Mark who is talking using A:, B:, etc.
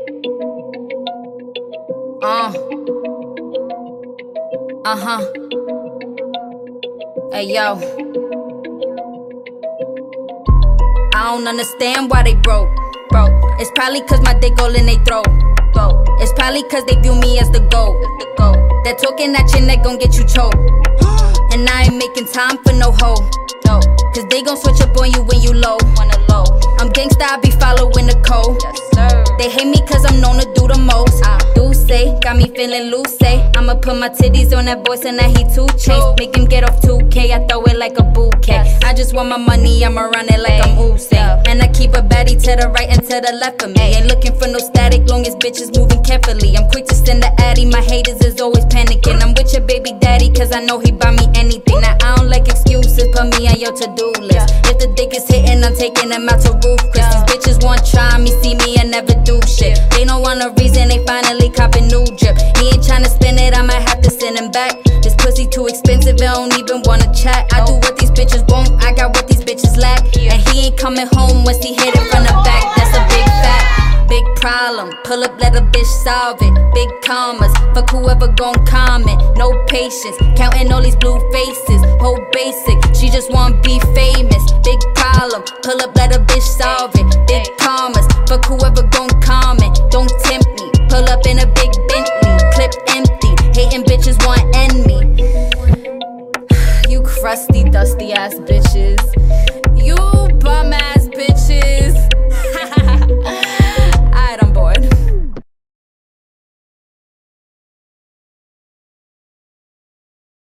A: Hey yo, I don't understand why they broke. It's probably cause my dick all in they throat. It's probably cause they view me as the GOAT. That talking at your neck gon' get you choked. And I ain't making time for no hoe. Cause they gon' switch up on you when you low. I'm gangsta, I be following the code. They hate me cause I'm known to do the most. Do say, got me feeling loose, say I'ma put my titties on that boy, and that he 2 Chainz. Make him get off 2K, I throw it like a bouquet. I just want my money, I'ma run it like I'm Usain. And I keep a baddie to the right and to the left of me. Ain't looking for no static, long as bitches moving carefully. I'm quick to send the addy, my haters is always panicking. I'm with your baby daddy cause I know he buy me anything. Now I don't like excuses, put me on your to-do list. If the dick is hitting, I'm taking them out to roof. Cause these bitches want try me, see me and never do shit. They don't want a reason, they finally copping new drip. He ain't tryna spend it, I might have to send him back. This pussy too expensive, I don't even wanna chat. I do what these bitches won't, I got what these bitches lack. And he ain't coming home once he hit it from the back. That's a big fact, big problem. Pull up, let a bitch solve it. Big commas, fuck whoever gon' comment. No patience, counting all these blue faces. Whole basic, she just wanna be famous. Big problem, pull up, let a bitch solve it. Big commas, fuck whoever gon' comment. Don't tempt me, pull up in a big Bentley. Clip empty, hating bitches want end me. You crusty, dusty ass bitches.